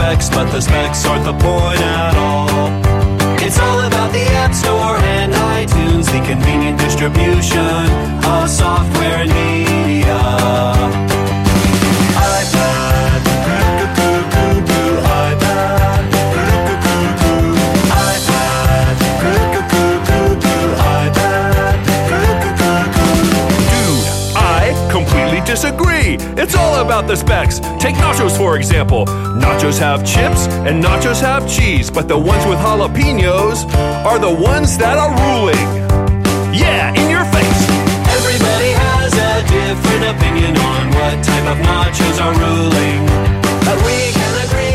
specs, but the specs aren't the point at all. It's all about the App Store and iTunes, the convenient distribution of software and media. iPad, iPad, Dude, I completely disagree. It's all about the specs. Take nachos, for example. Nachos have chips and nachos have cheese, but the ones with jalapenos are the ones that are ruling. Yeah, in your face. Everybody has a different opinion on what type of nachos are ruling, but we can agree